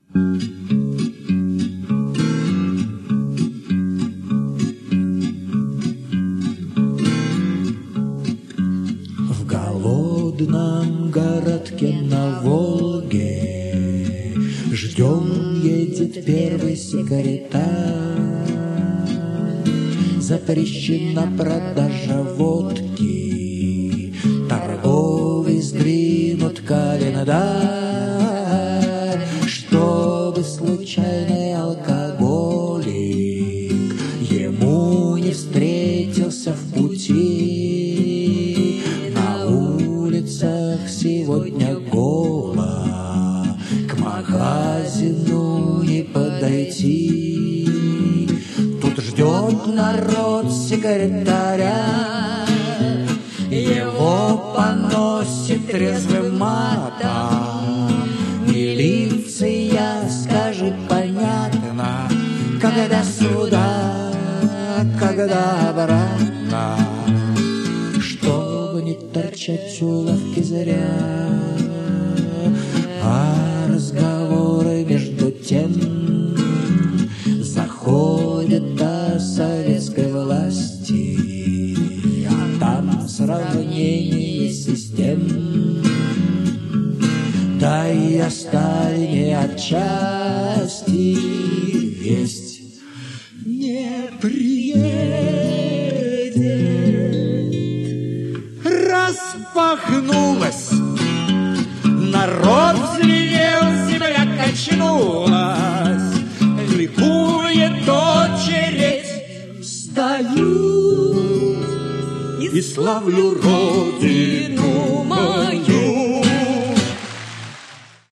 В голодном городке на Волге ждем, едет первый секретарь. Запрещена продажа водки, торговый сдвинут календарь, чтобы случайный алкоголик ему не встретился в пути. На улицах сегодня голо, к магазину не подойти. Тут ждет народ секретаря, его поносит трезвым матом. Милиция, скажи понятно, когда сюда, когда обратно, чтобы не торчать у лавки зря. А разговоры между тем заходят о советской власти, а там сравнение систем, да и о Сталине отчасти весть не приедет. Распахнулась, народ взревел, земля качнулась, ликует очередь. Встаю и славлю родину мою.